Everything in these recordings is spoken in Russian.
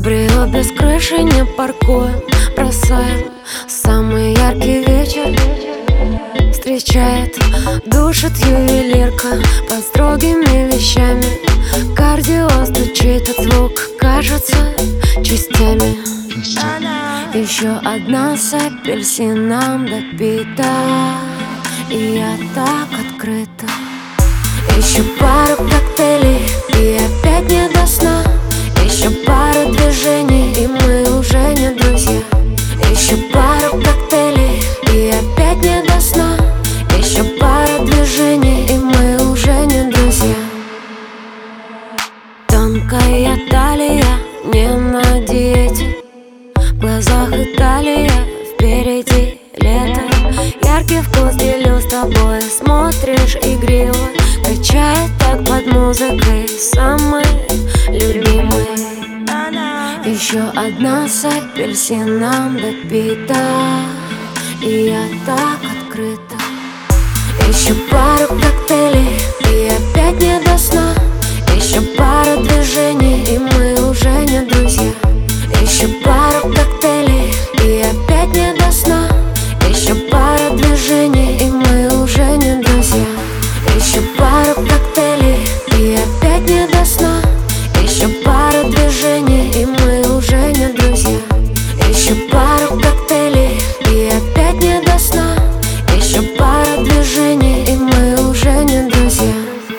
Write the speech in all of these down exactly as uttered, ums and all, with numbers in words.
Брею без крыши, не паркуем, бросаем самый яркий вечер. Встречает, душит ювелирка под строгими вещами. Кардио стучит от звука, кажется, частями. Еще одна с апельсином допита, и я так открыта. Еще пару коктейлей, и опять не до сна. Еще пару движений, и мы уже не друзья. Еще пару коктейлей, и опять не до сна. Еще пару движений, и мы уже не друзья. Тонкая талия, не на диете. В глазах Италия, впереди лето. Яркий вкус делю с тобой, смотришь игриво. Качает так под музыкой, самый любимый. Еще одна с апельсином допита, и я так открыта. Еще пару коктейлей, и опять не до сна. Еще пару движений, и мы уже не друзья. Еще пару коктейлей, и опять не до сна. Еще пару движений, и мы уже не друзья. Еще пару коктейлей, и опять не до сна. Еще пару движений, и мы уже не друзья. Еще пару коктейлей, и опять не до сна. Еще пару движений, и мы уже не друзья.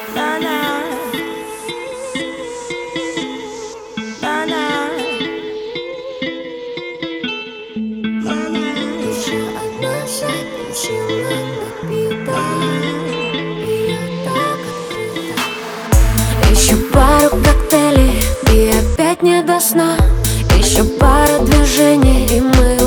Еще одна с апельсином допита, и я так открыта. Еще пару коктейлей, и опять не до сна. Еще пару движений, и мы